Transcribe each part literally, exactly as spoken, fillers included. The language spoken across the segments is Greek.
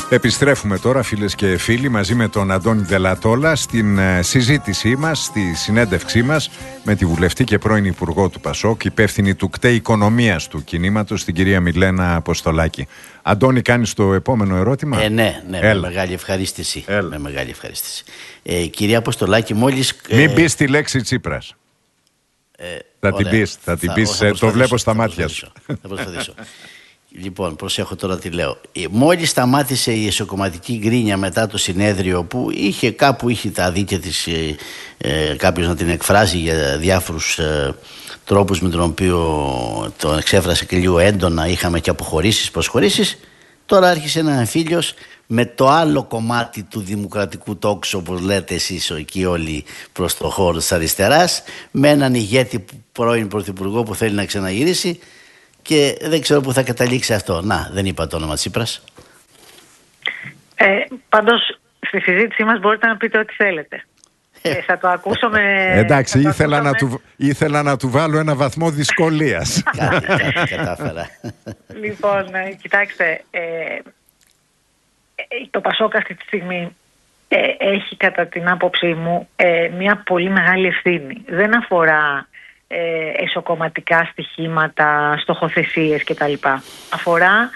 Επιστρέφουμε τώρα, φίλες και φίλοι, μαζί με τον Αντώνη Δελατόλα στην συζήτησή μας, στη συνέντευξή μας με τη βουλευτή και πρώην Υπουργό του Πασόκ, υπεύθυνη του ΚΤΕ Οικονομίας του κινήματος, την κυρία Μιλένα Αποστολάκη. Αντώνη, κάνεις το επόμενο ερώτημα? Ε, ναι, ναι, με μεγάλη ευχαρίστηση. Έλα. Με μεγάλη ευχαρίστηση. Ε, κυρία Αποστολάκη, μόλις... Μην πεις τη λέξη Τσίπρας. Ε, θα την πεις, θα την πεις, θα το βλέπω στα μάτια σου. Θα προσπαθήσω. Λοιπόν, προσέχω τώρα τι λέω. Μόλις σταμάτησε η εσωκομματική γκρίνια μετά το συνέδριο, που είχε κάπου είχε τα δίκαια της ε, ε, κάποιος να την εκφράζει για διάφορους ε, τρόπους με τον οποίο τον εξέφρασε και λίγο έντονα, είχαμε και αποχωρήσεις, προσχωρήσεις. Τώρα άρχισε ένα εμφύλιος με το άλλο κομμάτι του δημοκρατικού τόξου, όπως λέτε εσείς εκεί όλοι προς το χώρο της αριστεράς, με έναν ηγέτη πρώην πρωθυπουργό που θέλει να ξαναγυρίσει. Και δεν ξέρω πού θα καταλήξει αυτό. Να, δεν είπα το όνομα Τσίπρας. Ε, πάντως, στη συζήτησή μας μπορείτε να πείτε ό,τι θέλετε. Ε, θα το ακούσω με... Εντάξει, το ήθελα, ακούσω να με... του, ήθελα να του βάλω ένα βαθμό δυσκολίας. Κάτι, κάτι κατάφερα. Λοιπόν, κοιτάξτε, ε, το Πασόκ αυτή τη στιγμή ε, έχει κατά την άποψή μου ε, μια πολύ μεγάλη ευθύνη. Δεν αφορά Ε, εσωκομματικά στοιχήματα, στοχοθεσίες κτλ. Αφορά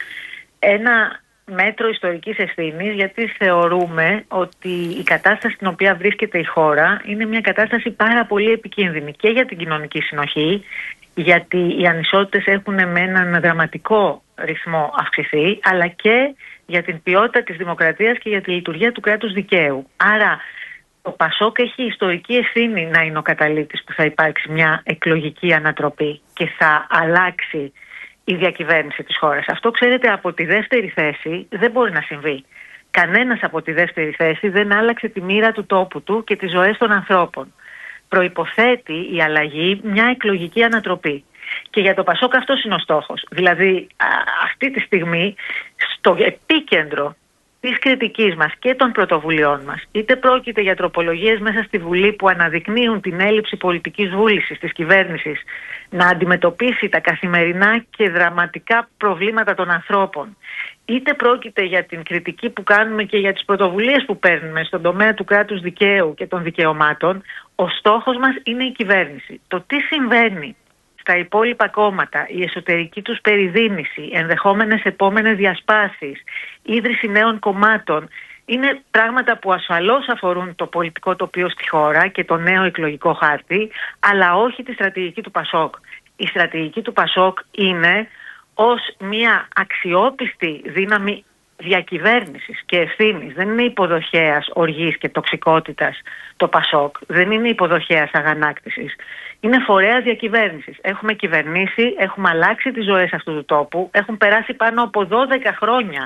ένα μέτρο ιστορικής ευθύνης, γιατί θεωρούμε ότι η κατάσταση στην οποία βρίσκεται η χώρα είναι μια κατάσταση πάρα πολύ επικίνδυνη και για την κοινωνική συνοχή, γιατί οι ανισότητες έχουν με έναν δραματικό ρυθμό αυξηθεί, αλλά και για την ποιότητα της δημοκρατίας και για τη λειτουργία του κράτους δικαίου. Άρα το Πασόκ έχει ιστορική ευθύνη να είναι ο καταλήτης που θα υπάρξει μια εκλογική ανατροπή και θα αλλάξει η διακυβέρνηση της χώρας. Αυτό, ξέρετε, από τη δεύτερη θέση δεν μπορεί να συμβεί. Κανένας από τη δεύτερη θέση δεν άλλαξε τη μοίρα του τόπου του και τις ζωές των ανθρώπων. Προϋποθέτει η αλλαγή μια εκλογική ανατροπή. Και για το Πασόκ αυτός είναι ο στόχος. Δηλαδή, α, αυτή τη στιγμή, στο επίκεντρο της κριτικής μας και των πρωτοβουλειών μας, είτε πρόκειται για τροπολογίες μέσα στη Βουλή που αναδεικνύουν την έλλειψη πολιτικής βούλησης της κυβέρνησης να αντιμετωπίσει τα καθημερινά και δραματικά προβλήματα των ανθρώπων, είτε πρόκειται για την κριτική που κάνουμε και για τις πρωτοβουλίες που παίρνουμε στον τομέα του κράτους δικαίου και των δικαιωμάτων, ο στόχος μας είναι η κυβέρνηση. Το τι συμβαίνει στα υπόλοιπα κόμματα, η εσωτερική τους περιδίνηση, ενδεχόμενες επόμενες διασπάσεις, ίδρυση νέων κομμάτων, είναι πράγματα που ασφαλώς αφορούν το πολιτικό τοπίο στη χώρα και το νέο εκλογικό χάρτη, αλλά όχι τη στρατηγική του Πασόκ. Η στρατηγική του Πασόκ είναι ως μια αξιόπιστη δύναμη διακυβέρνησης και ευθύνης. Δεν είναι υποδοχέας οργής και τοξικότητας το Πασόκ. Δεν είναι υποδοχέας αγανάκτησης. Είναι φορέας διακυβέρνησης. Έχουμε κυβερνήσει, έχουμε αλλάξει τις ζωές αυτού του τόπου. Έχουν περάσει πάνω από δώδεκα χρόνια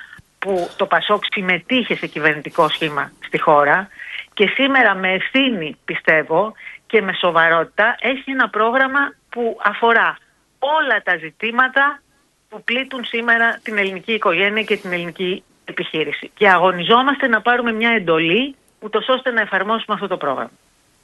που το Πασόκ συμμετείχε σε κυβερνητικό σχήμα στη χώρα και σήμερα με ευθύνη, πιστεύω, και με σοβαρότητα έχει ένα πρόγραμμα που αφορά όλα τα ζητήματα που πλήττουν σήμερα την ελληνική οικογένεια και την ελληνική επιχείρηση. Και αγωνιζόμαστε να πάρουμε μια εντολή ούτως ώστε να εφαρμόσουμε αυτό το πρόγραμμα.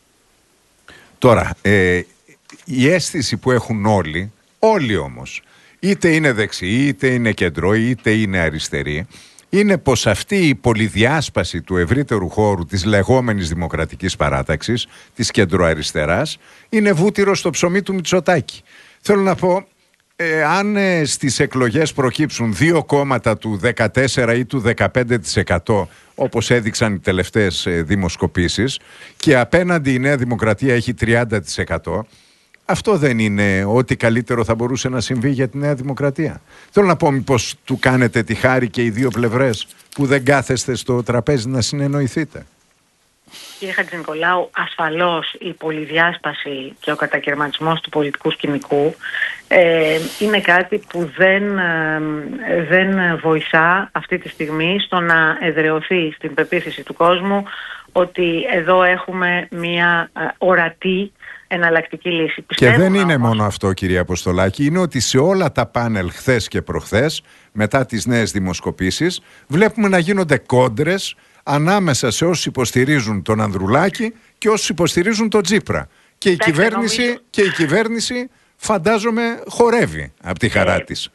Τώρα, ε, η αίσθηση που έχουν όλοι, όλοι όμως, είτε είναι δεξιοί, είτε είναι κεντρώοι, είτε είναι αριστεροί, είναι πως αυτή η πολυδιάσπαση του ευρύτερου χώρου της λεγόμενης δημοκρατικής παράταξης, της κεντροαριστεράς, είναι βούτυρο στο ψωμί του Μητσοτάκη. Θέλω να πω, ε, αν ε, στις εκλογές προκύψουν δύο κόμματα του δεκατέσσερα ή του δεκαπέντε τοις εκατό, όπως έδειξαν οι τελευταίες ε, δημοσκοπήσεις, και απέναντι η Νέα Δημοκρατία έχει τριάντα τοις εκατό, αυτό δεν είναι ό,τι καλύτερο θα μπορούσε να συμβεί για τη Νέα Δημοκρατία? Θέλω να πω, μήπως του κάνετε τη χάρη και οι δύο πλευρές που δεν κάθεστε στο τραπέζι να συνεννοηθείτε? Κύριε Χατζηνικολάου, ασφαλώς η πολυδιάσπαση και ο κατακαιρματισμός του πολιτικού σκηνικού ε, είναι κάτι που δεν, ε, δεν βοηθά αυτή τη στιγμή στο να εδραιωθεί στην πεποίθηση του κόσμου ότι εδώ έχουμε μια ε, ορατή εναλλακτική λύση. Και δεν είναι όμως μόνο αυτό, κυρία Αποστολάκη, είναι ότι σε όλα τα πάνελ χθες και προχθές, μετά τις νέες δημοσκοπήσεις, βλέπουμε να γίνονται κόντρες ανάμεσα σε όσους υποστηρίζουν τον Ανδρουλάκη και όσους υποστηρίζουν τον Τσίπρα. Και η, κυβέρνηση, νομίζω... και η κυβέρνηση φαντάζομαι χορεύει από τη χαρά ε, της.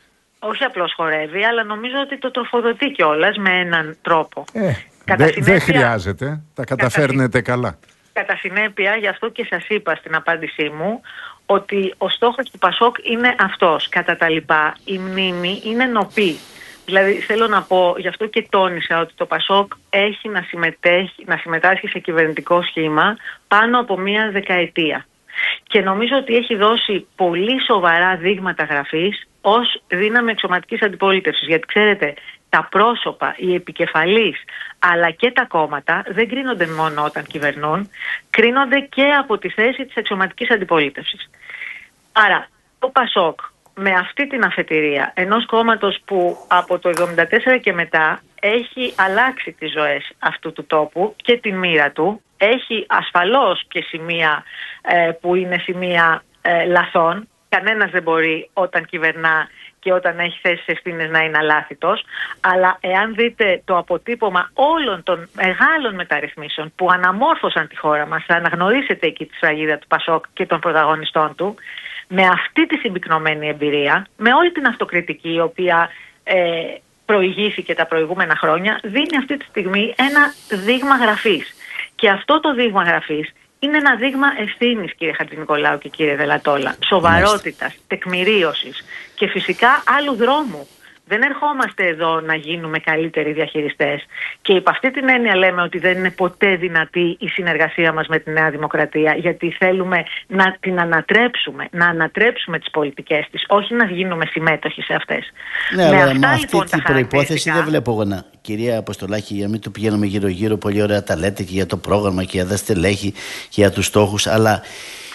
όχι απλώς χορεύει, αλλά νομίζω ότι το τροφοδοτεί κιόλας με έναν τρόπο. Ε, δεν δε χρειάζεται, τα καταφέρνετε κατά, καλά. Κατά συνέπεια, γι' αυτό και σας είπα στην απάντησή μου, ότι ο στόχος του Πασόκ είναι αυτός. Κατά τα λοιπά, η μνήμη είναι νοπή. Δηλαδή θέλω να πω, γι' αυτό και τόνισα ότι το Πασόκ έχει να, συμμετέχει, να συμμετάσχει σε κυβερνητικό σχήμα πάνω από μία δεκαετία. Και νομίζω ότι έχει δώσει πολύ σοβαρά δείγματα γραφής ως δύναμη εξωματικής αντιπολίτευσης. Γιατί ξέρετε, τα πρόσωπα, οι επικεφαλείς, αλλά και τα κόμματα δεν κρίνονται μόνο όταν κυβερνούν, κρίνονται και από τη θέση της εξωματικής αντιπολίτευσης. Άρα, το Πασόκ με αυτή την αφετηρία ενός κόμματος που από το εβδομήντα τέσσερα και μετά έχει αλλάξει τις ζωές αυτού του τόπου και την μοίρα του, έχει ασφαλώς και σημεία ε, που είναι σημεία ε, λαθών. Κανένας δεν μπορεί όταν κυβερνά και όταν έχει θέσεις ευθύνες να είναι αλάθητος, αλλά εάν δείτε το αποτύπωμα όλων των μεγάλων μεταρρυθμίσεων που αναμόρφωσαν τη χώρα μας, θα αναγνωρίσετε εκεί τη σφραγίδα του Πασόκ και των πρωταγωνιστών του, με αυτή τη συμπυκνωμένη εμπειρία, με όλη την αυτοκριτική η οποία ε, προηγήθηκε τα προηγούμενα χρόνια, δίνει αυτή τη στιγμή ένα δείγμα γραφής. Και αυτό το δείγμα γραφής είναι ένα δείγμα ευθύνης, κύριε Χατζηνικολάου και κύριε Δελατόλα, σοβαρότητας, τεκμηρίωσης και φυσικά άλλου δρόμου. Δεν ερχόμαστε εδώ να γίνουμε καλύτεροι διαχειριστές. Και υπ' αυτή την έννοια λέμε ότι δεν είναι ποτέ δυνατή η συνεργασία μας με τη Νέα Δημοκρατία, γιατί θέλουμε να την ανατρέψουμε, να ανατρέψουμε τις πολιτικές της, όχι να γίνουμε συμμέτοχοι σε αυτές. Ναι, με αλλά με αυτή λοιπόν, την προϋπόθεση δεν βλέπω εγώ να. Κυρία Αποστολάκη, για μην το πηγαίνουμε γύρω-γύρω, πολύ ωραία τα λέτε και για το πρόγραμμα και για τα στελέχη και για τους στόχους, αλλά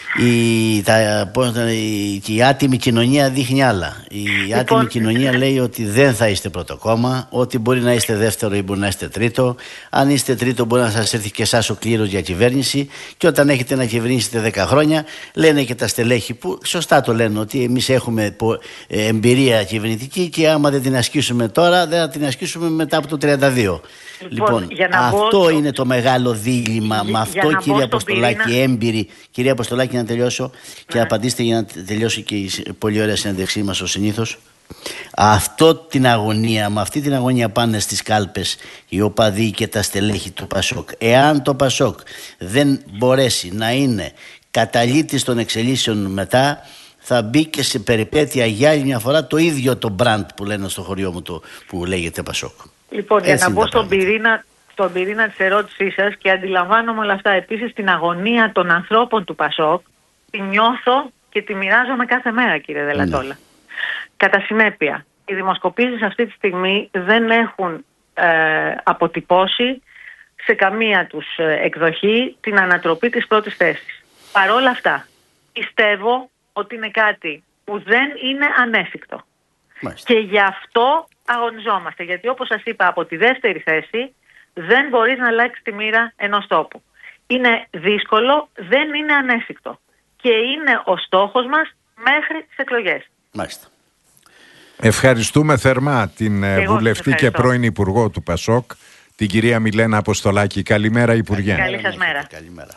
Η, τα, πώς, η, η άτιμη κοινωνία δείχνει άλλα. Η λοιπόν, άτιμη κοινωνία λέει ότι δεν θα είστε πρώτο κόμμα, ότι μπορεί να είστε δεύτερο ή μπορεί να είστε τρίτο. Αν είστε τρίτο, μπορεί να σας έρθει και εσάς ο κλήρος για κυβέρνηση. Και όταν έχετε να κυβερνήσετε δέκα χρόνια, λένε και τα στελέχη που σωστά το λένε, ότι εμείς έχουμε εμπειρία κυβερνητική και άμα δεν την ασκήσουμε τώρα, δεν θα την ασκήσουμε μετά από το τριάντα δύο. Λοιπόν, λοιπόν αυτό μπω... είναι το μεγάλο δίλημμα. Με αυτό, κυρία Αποστολάκη, πυρήνα... έμπειρη, κυρία Αποστολάκη, να τελειώσω ναι. και απαντήστε για να τελειώσει και η πολύ ωραία συνέντευξή μας ως συνήθως. Αυτό την αγωνία, με αυτή την αγωνία πάνε στις κάλπες οι οπαδοί και τα στελέχη του Πασόκ. Εάν το Πασόκ δεν μπορέσει να είναι καταλήτης των εξελίσεων μετά, θα μπει και σε περιπέτεια για άλλη μια φορά το ίδιο το μπραντ που λένε στο χωριό μου το, που λέγεται Πασόκ. Λοιπόν, για να μπω στον πυρήνα, στον πυρήνα της ερώτησής σας, και αντιλαμβάνομαι όλα αυτά, επίσης την αγωνία των ανθρώπων του Πασόκ, τη νιώθω και τη μοιράζομαι κάθε μέρα, κύριε Δελατόλα. Ναι. Κατά συνέπεια, οι δημοσκοπήσεις αυτή τη στιγμή δεν έχουν ε, αποτυπώσει σε καμία τους εκδοχή την ανατροπή της πρώτης θέσης. Παρ' όλα αυτά, πιστεύω ότι είναι κάτι που δεν είναι ανέφικτο. Μάλιστα. Και γι' αυτό αγωνιζόμαστε. Γιατί όπως σας είπα, από τη δεύτερη θέση δεν μπορείς να αλλάξεις τη μοίρα ενός τόπου. Είναι δύσκολο, δεν είναι ανέφικτο. Και είναι ο στόχος μας μέχρι τις εκλογές. Μάλιστα. Ευχαριστούμε θερμά την Εγώ βουλευτή και πρώην Υπουργό του Πασόκ, την κυρία Μιλένα Αποστολάκη. Καλημέρα, Υπουργέ. Καλή σας μέρα. Καλημέρα.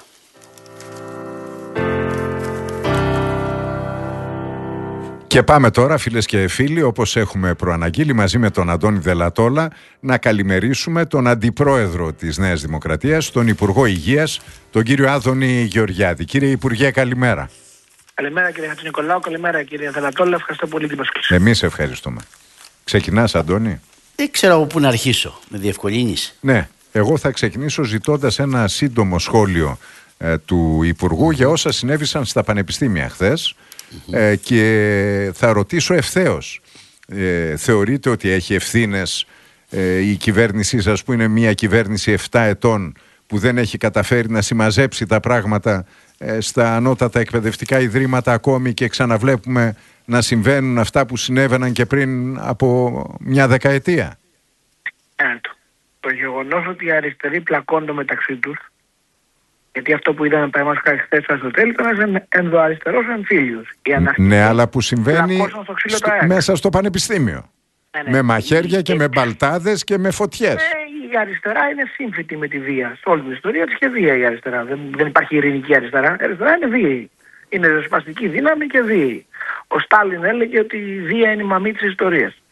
Και πάμε τώρα, φίλες και φίλοι, όπως έχουμε προαναγγείλει, μαζί με τον Αντώνη Δελατόλα, να καλημερίσουμε τον Αντιπρόεδρο της Νέας Δημοκρατίας, τον Υπουργό Υγείας, τον κύριο Άδωνη Γεωργιάδη. Κύριε Υπουργέ, καλημέρα. Καλημέρα κύριε Χατζηνικολάου, καλημέρα κύριε Δελατόλα, ευχαριστώ πολύ την προσκλήση. Εμείς ευχαριστούμε. Ξεκινάς, Αντώνη? Δεν ξέρω από πού να αρχίσω, με διευκολύνεις. Ναι, εγώ θα ξεκινήσω ζητώντας ένα σύντομο σχόλιο ε, του Υπουργού για όσα συνέβησαν στα πανεπιστήμια χθες. Mm-hmm. Ε, και θα ρωτήσω ευθέως, ε, θεωρείτε ότι έχει ευθύνες ε, η κυβέρνησή σας, που είναι μια κυβέρνηση επτά ετών, που δεν έχει καταφέρει να συμμαζέψει τα πράγματα ε, στα ανώτατα εκπαιδευτικά ιδρύματα ακόμη, και ξαναβλέπουμε να συμβαίνουν αυτά που συνέβαιναν και πριν από μια δεκαετία? Ε, το, το γεγονός ότι οι αριστεροί πλακώνται μεταξύ τους, γιατί αυτό που είδαμε παραδείγματος χάρη χθες στο τέλος ήταν ένας ενδοαριστερός εμφύλιος. Ναι, αλλά που συμβαίνει στο στο, μέσα στο πανεπιστήμιο. Ναι, ναι. Με μαχαίρια και με μπαλτάδες και με φωτιές. Ναι, η αριστερά είναι σύμφυτη με τη βία. Σε όλη την ιστορία της και βία η αριστερά. Δεν, δεν υπάρχει ειρηνική αριστερά. Η αριστερά είναι βίαιη. Είναι ριζοσπαστική δύναμη και βίαιη. Ο Στάλιν έλεγε ότι η βία είναι η μαμή της ιστορίας.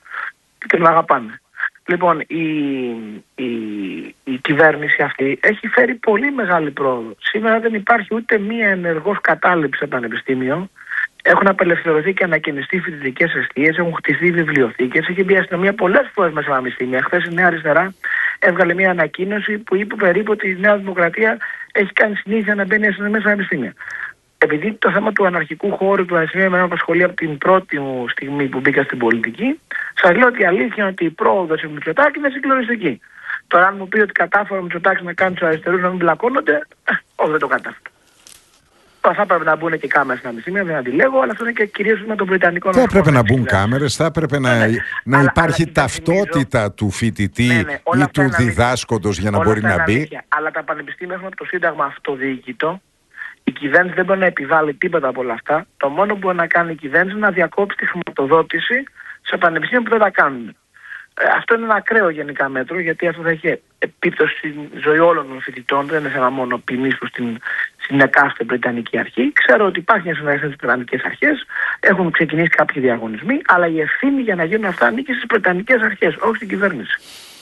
και τον αγαπάνε. Λοιπόν, η, η, η κυβέρνηση αυτή έχει φέρει πολύ μεγάλη πρόοδο. Σήμερα δεν υπάρχει ούτε μία ενεργός κατάληψη στο πανεπιστήμιο. Έχουν απελευθερωθεί και ανακαινιστεί φοιτητικές εστίες, έχουν χτιστεί βιβλιοθήκες, έχει μπει η αστυνομία πολλές φορές μέσα στα πανεπιστήμια. Χθες η Νέα Αριστερά έβγαλε μια ανακοίνωση που είπε περίπου ότι η Νέα Δημοκρατία έχει κάνει συνήθεια να μπαίνει η αστυνομία στα πανεπιστήμια. Επειδή το θέμα του αναρχικού χώρου του πανεπιστημίου με απασχολεί από την πρώτη μου στιγμή που μπήκα στην πολιτική, σας λέω ότι η αλήθεια είναι ότι η πρόοδος του Μητσοτάκη είναι συγκλονιστική. Τώρα, αν μου πει ότι κατάφερε ο Μητσοτάκης να κάνει τους αριστερούς να μην μπλακώνονται, ε, όχι, δεν το κατάφερε. Θα έπρεπε να μπουν και κάμερες στα πανεπιστήμια, δεν αντιλέγω, αλλά αυτό είναι και κυρίως με τον Βρετανικό. Δεν έπρεπε να μπουν κάμερες, θα έπρεπε να, ναι, να αλλά, υπάρχει αλλά, ταυτότητα νομίζω, του φοιτητή ναι, ναι, ή του διδάσκοντος για να μπορεί να μπει. Αλήθεια. Αλλά τα πανεπιστήμια έχουν το Σύνταγμα αυτοδιοικητό. Η κυβέρνηση δεν μπορεί να επιβάλλει τίποτα από όλα αυτά. Το μόνο που μπορεί να κάνει η κυβέρνηση είναι να διακόψει τη χρηματοδότηση σε πανεπιστήμια που δεν τα κάνουν. Ε, αυτό είναι ένα ακραίο γενικά μέτρο, γιατί αυτό θα έχει επίπτωση στη ζωή όλων των φοιτητών. Δεν είναι θέμα μόνο ποινής προς την, στην εκάστοτε Βρετανική Αρχή. Ξέρω ότι υπάρχει μια συνεργασία στις Βρετανικές Αρχές, έχουν ξεκινήσει κάποιοι διαγωνισμοί, αλλά η ευθύνη για να γίνουν αυτά ανήκει στις Βρετανικές Αρχές, όχι στην κυβέρνηση.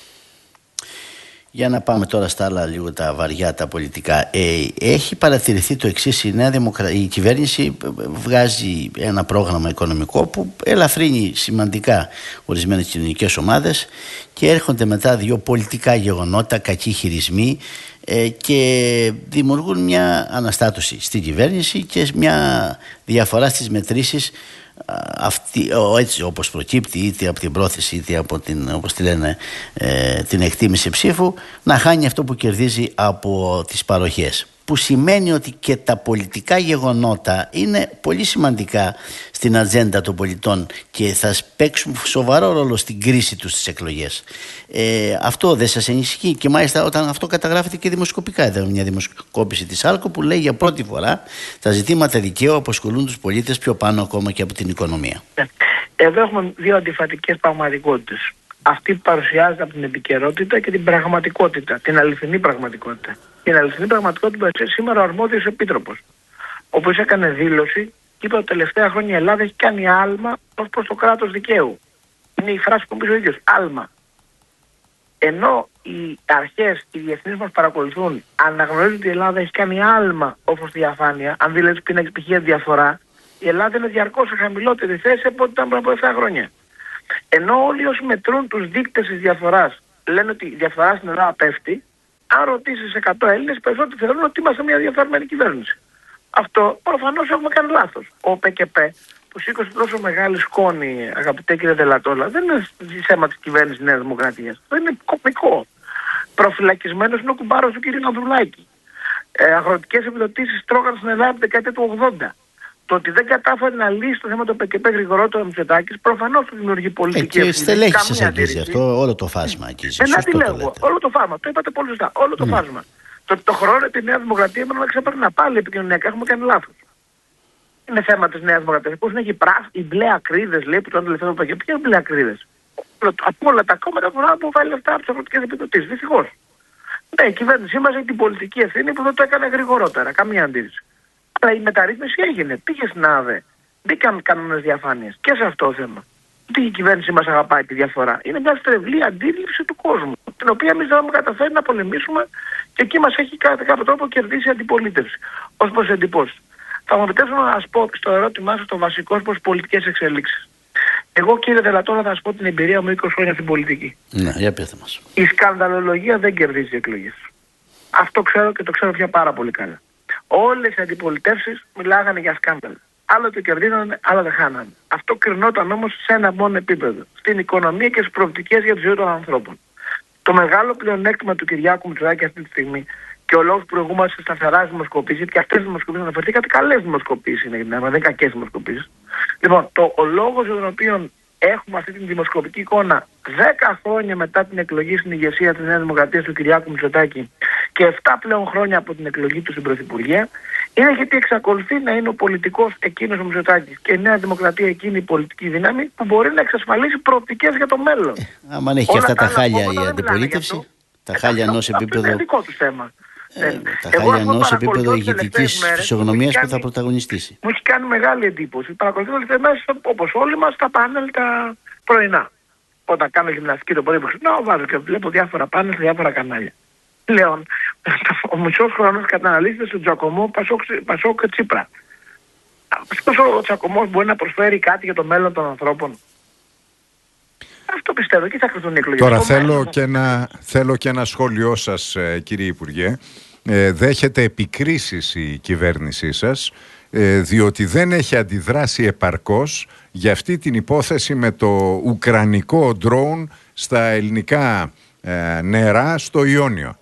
Για να πάμε τώρα στα άλλα λίγο τα βαριά, τα πολιτικά. Ε, έχει παρατηρηθεί το εξής: η Νέα Δημοκρα... η κυβέρνηση βγάζει ένα πρόγραμμα οικονομικό που ελαφρύνει σημαντικά ορισμένες κοινωνικές ομάδες και έρχονται μετά δύο πολιτικά γεγονότα, κακοί χειρισμοί ε, και δημιουργούν μια αναστάτωση στην κυβέρνηση και μια διαφορά στις μετρήσεις. Αυτή, έτσι όπως προκύπτει είτε από την πρόθεση είτε από την, όπως τη λένε, ε, την εκτίμηση ψήφου, να χάνει αυτό που κερδίζει από τις παροχές, που σημαίνει ότι και τα πολιτικά γεγονότα είναι πολύ σημαντικά στην ατζέντα των πολιτών και θα παίξουν σοβαρό ρόλο στην κρίση τους στις εκλογές. Ε, αυτό δεν σας ενισχύει? Και μάλιστα όταν αυτό καταγράφεται και δημοσκοπικά. Είδαμε μια δημοσκόπηση της Άλκο που λέει για πρώτη φορά τα ζητήματα δικαίου απασχολούν τους πολίτες πιο πάνω ακόμα και από την οικονομία. Εδώ έχουμε δύο αντιφατικές πραγματικότητες. Αυτή που παρουσιάζεται από την επικαιρότητα και την πραγματικότητα, την αληθινή πραγματικότητα. Την αληθινή πραγματικότητα που σήμερα ο αρμόδιος επίτροπος, όπως έκανε δήλωση και είπε ότι τα τελευταία χρόνια η Ελλάδα έχει κάνει άλμα ως προς το κράτος δικαίου. Είναι η φράση που πει ο ίδιος, άλμα. Ενώ οι αρχές, οι διεθνείς μας παρακολουθούν, αναγνωρίζουν ότι η Ελλάδα έχει κάνει άλμα ως προς τη διαφάνεια, αν δηλαδή πει να έχει π.χ. διαφορά, η Ελλάδα είναι διαρκώς σε χαμηλότερη θέση από ό,τι ήταν πριν από επτά χρόνια. Ενώ όλοι όσοι μετρούν τους δείκτες της διαφοράς λένε ότι η διαφορά στην Ελλάδα πέφτει, αν ρωτήσεις εκατό Έλληνες, περισσότεροι θεωρούν ότι είμαστε μια διαφθαρμένη κυβέρνηση. Αυτό προφανώς έχουμε κάνει λάθος. Ο ΠΚΠ που σήκωσε τόσο μεγάλη σκόνη, αγαπητέ κύριε Δελατόλα, δεν είναι θέμα της κυβέρνησης Νέας Δημοκρατίας. Δεν είναι κωμικό. Προφυλακισμένος είναι ο κουμπάρος του κύριου Ανδρουλάκη. Ε, αγροτικές επιδοτήσεις τρώγαν στην Ελλάδα από την δεκαετία του ογδόντα. Το ότι δεν κατάφερε να λύσει το θέμα του ΠΚΠ γρηγορότερα ο Μητσοτάκης, προφανώς του δημιουργεί πολιτική ευθύνη. Και στελέχη σας αγγίζει αυτό, όλο το φάσμα αγγίζει. Ένα τι λέω, όλο το φάσμα, το είπατε πολύ σωστά, όλο το mm. φάσμα. Το, το χρόνο τη Νέα Δημοκρατία πρέπει να ξεπερνά πάλι επικοινωνιακά, έχουμε κάνει λάθος. Είναι θέμα της Νέας Δημοκρατίας. Πώς είναι και οι, πράσ, οι μπλε ακρίδες, λέει, που το τελευταίο ΠΚΠ, ποια είναι μπλε ακρίδες? Από όλα τα κόμματα που να βάλει λεφτά από τις αγροτικές επιδοτήσεις, δυστυχώς. Ναι, η κυβέρνησή μας έχει την πολιτική ευθύνη που δεν το έκανε γρηγορότερα, καμία αντίρρηση. Αλλά η μεταρρύθμιση έγινε. Πήγε στην ΑΔΕ. Μπήκαν κανόνες διαφάνειας. Και σε αυτό το θέμα. Ότι η κυβέρνηση μας αγαπάει τη διαφορά. Είναι μια στρεβλή αντίληψη του κόσμου. Την οποία εμείς δεν έχουμε καταφέρει να πολεμήσουμε και εκεί μας έχει κατά κάποιο τρόπο κερδίσει η αντιπολίτευση. Ως προς εντυπώσεις. Θα μου επιτρέψω να σας πω στο ερώτημά σας το βασικό προς πολιτικές εξελίξεις. Εγώ κύριε Δελατόλα θα σας πω την εμπειρία μου είκοσι χρόνια στην πολιτική. Ναι, για πείτε μας. Η σκανδαλολογία δεν κερδίζει εκλογές. Αυτό ξέρω και το ξέρω πια πάρα πολύ καλά. Όλες οι αντιπολιτεύσεις μιλάγανε για σκάνδαλα. Άλλο το κερδίζανε, άλλο δεν χάνανε. Αυτό κρινόταν όμως σε ένα μόνο επίπεδο. Στην οικονομία και στις προοπτικές για τη ζωή των ανθρώπων. Το μεγάλο πλεονέκτημα του Κυριάκου Μητσοτάκη αυτή τη στιγμή και ο λόγος που προηγούμαστε σε σταθερά δημοσκοπήσεις, και αυτές οι δημοσκοπήσεις αναφερθήκατε, καλές δημοσκοπήσεις είναι, δεν είναι κακές δημοσκοπήσεις. Λοιπόν, το, ο λόγος για τον οποίο έχουμε αυτή την δημοσκοπική εικόνα δέκα χρόνια μετά την εκλογή στην ηγεσία της Νέας Δημοκρατίας του Κυριάκου Μητσοτάκη και επτά πλέον χρόνια από την εκλογή του στην Πρωθυπουργία, είναι γιατί εξακολουθεί να είναι ο πολιτικός εκείνος ο Μητσοτάκης και η Νέα Δημοκρατία εκείνη η πολιτική δύναμη που μπορεί να εξασφαλίσει προοπτικές για το μέλλον. Ε, άμα έχει και αυτά τα χάλια η αντιπολίτευση, τα χάλια ενός επίπεδο. Αυτό είναι δικό του θέμα. Ε, ε, τα χάλια ενός επίπεδο ηγετικής φυσιογνωμίας που θα πρωταγωνιστήσει. Μου έχει κάνει μεγάλη εντύπωση. Παρακολουθώ τις τελευταίες μέρες, όπως όλοι μας, τα πάνελ τα πρωινά. Όταν κάνω γυμναστική το πρωί που ξυπνάω, βάζω και βλέπω διάφορα πάνε σε διάφορα κανάλια. Λέω, ο μισός χρόνος καταναλύεται στον Τζακωμό Πασόκ Τσίπρα. Πώς ο Τσακωμός μπορεί να προσφέρει κάτι για το μέλλον των ανθρώπων? Αυτό πιστεύω. Εκεί θα κρυφτούν οι εκλογές. Τώρα θέλω και, ένα, θέλω και ένα σχόλιο σας, κύριε Υπουργέ. Ε, δέχεται επικρίσεις η κυβέρνησή σας, ε, διότι δεν έχει αντιδράσει επαρκώς για αυτή την υπόθεση με το ουκρανικό ντρόουν στα ελληνικά ε, νερά στο Ιόνιο.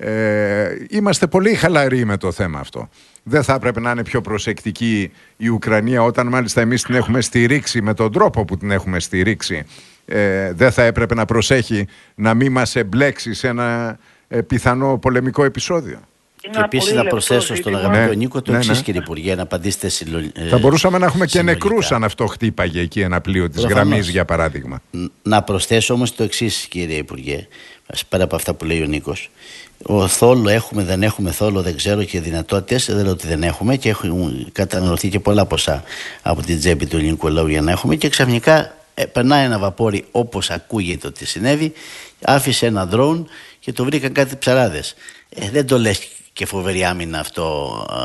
Ε, είμαστε πολύ χαλαροί με το θέμα αυτό. Δεν θα έπρεπε να είναι πιο προσεκτική η Ουκρανία, όταν μάλιστα εμείς την έχουμε στηρίξει με τον τρόπο που την έχουμε στηρίξει? Ε, δεν θα έπρεπε να προσέχει να μην μας εμπλέξει σε ένα ε, πιθανό πολεμικό επεισόδιο? Και επίσης να προσθέσω στον αγαπητό ναι, Νίκο το ναι, εξής, ναι. κύριε Υπουργέ, να απαντήσετε συλλο... Θα μπορούσαμε να έχουμε συνολικά και νεκρούς αν αυτό χτύπαγε εκεί ένα πλοίο της γραμμής, για παράδειγμα. Να προσθέσω όμως το εξής, κύριε Υπουργέ, πέρα από αυτά που λέει ο Νίκος. Ο θόλο έχουμε, δεν έχουμε θόλο, δεν ξέρω, και δυνατότητες, δεν λέω ότι δεν έχουμε, και έχουν καταναλωθεί και πολλά ποσά από την τσέπη του ελληνικού λαού για να έχουμε, και ξαφνικά ε, περνάει ένα βαπόρι, όπως ακούγεται ότι συνέβη, άφησε ένα ντρόουν και το βρήκαν κάτι ψαράδες. Ε, δεν το λες και φοβερή άμυνα αυτό α,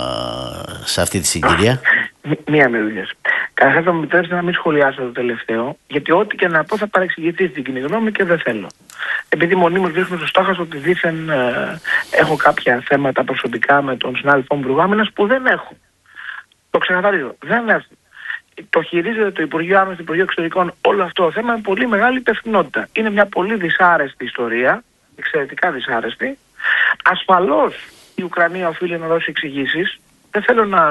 σε αυτή τη συγκυρία? Μία με δουλειές. Καταρχάς θα μου επιτρέψετε να μην σχολιάσω το τελευταίο, γιατί ό,τι και να πω θα παρεξηγηθεί στην κοινή γνώμη και δεν θέλω. Επειδή μονίμως βρίσκουμε στο στόχαστρο ότι δήθεν ε, έχω κάποια θέματα προσωπικά με τον συνάδελφό μου Υπουργό Άμυνας, που δεν έχω. Το ξεκαθαρίζω. Δεν έχω. Το χειρίζεται το Υπουργείο Άμυνας, το Υπουργείο Εξωτερικών, όλο αυτό το θέμα με πολύ μεγάλη υπευθυνότητα. Είναι μια πολύ δυσάρεστη ιστορία, εξαιρετικά δυσάρεστη. Ασφαλώς η Ουκρανία οφείλει να δώσει εξηγήσεις. Δεν θέλω να,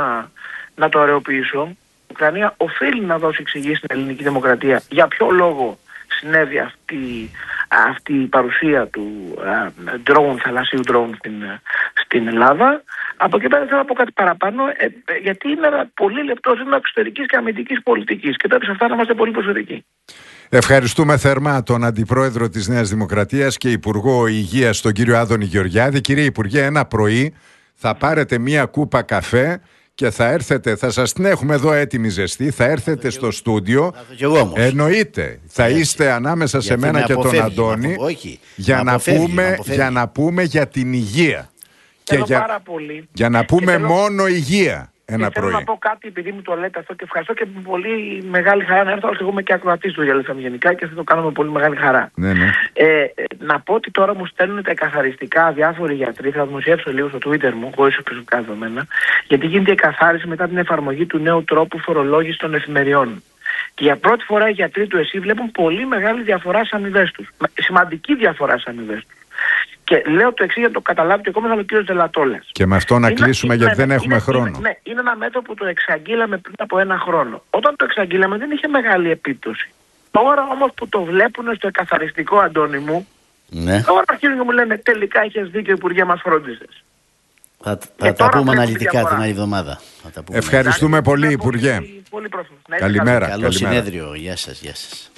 να το αραιοποιήσω. Η Ουκρανία οφείλει να δώσει εξηγήσεις στην ελληνική δημοκρατία για ποιο λόγο συνέβη αυτή, αυτή η παρουσία του drone, θαλασσίου drone στην, στην Ελλάδα. Από εκεί πέρα θέλω να πω κάτι παραπάνω, ε, γιατί είναι ένα πολύ λεπτό ζήτημα εξωτερικής και αμυντικής πολιτικής και πρέπει σε αυτά να είμαστε πολύ προσεκτικοί. Ευχαριστούμε θερμά τον Αντιπρόεδρο της Νέας Δημοκρατίας και Υπουργό Υγείας, τον κύριο Άδωνη Γεωργιάδη. Κύριε Υπουργέ, ένα πρωί θα πάρετε μία κούπα καφέ και θα έρθετε, θα σας την έχουμε εδώ έτοιμη ζεστή, θα έρθετε στο στούντιο. Εννοείται, θα είστε ανάμεσα σε μένα και τον Αντώνη για να πούμε, για να πούμε για την υγεία. Και για, πάρα πολύ. για να πούμε θέλω, μόνο υγεία ένα και πρωί. Θέλω να πω κάτι, επειδή μου το λέτε αυτό, και ευχαριστώ και με πολύ μεγάλη χαρά να έρθω. Εγώ είμαι και ακροατής του Γελέφαμ γενικά και θα το κάνω με πολύ μεγάλη χαρά. Ναι, ναι. Ε, να πω ότι τώρα μου στέλνουν τα εκαθαριστικά διάφοροι γιατροί, θα δημοσιεύσω λίγο στο Twitter μου, χωρίς προσωπικά δεδομένα, γιατί γίνεται η εκαθάριση μετά την εφαρμογή του νέου τρόπου φορολόγησης των εφημεριών. Και για πρώτη φορά οι γιατροί του ΕΣΥ βλέπουν πολύ μεγάλη διαφορά στις αμοιβές τους. Σημαντική διαφορά στις αμοιβές τους. Και λέω το εξής για να το καταλάβει και ακόμα ο κύριος Δελατόλας. Και με αυτό να είναι, κλείσουμε είναι, γιατί είναι, δεν έχουμε είναι, χρόνο. Είναι, ναι, είναι ένα μέτρο που το εξαγγείλαμε πριν από ένα χρόνο. Όταν το εξαγγείλαμε δεν είχε μεγάλη επίπτωση. Τώρα όμως που το βλέπουν στο εκαθαριστικό, Αντώνη μου, ναι. τώρα αρχίζουν και μου λένε τελικά είχες δίκιο, Υπουργέ, μας φρόντισες. Θα, θα τα πούμε αναλυτικά την άλλη εβδομάδα. Ευχαριστούμε Άρα, πολύ, Υπουργέ. Πολύ, πολύ καλημέρα. Καλό καλημέρα. συνέδριο. Γεια σας, γεια σας.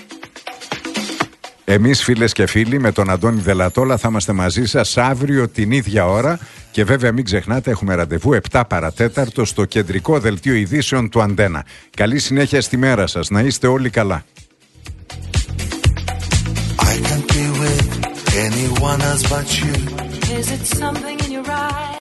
Εμείς, φίλες και φίλοι, με τον Αντώνη Δελατόλα θα είμαστε μαζί σας αύριο την ίδια ώρα και βέβαια μην ξεχνάτε, έχουμε ραντεβού επτά παρατέταρτο στο κεντρικό δελτίο ειδήσεων του Αντένα. Καλή συνέχεια στη μέρα σας, να είστε όλοι καλά. I can't be with anyone else but you. Is it something in your eyes?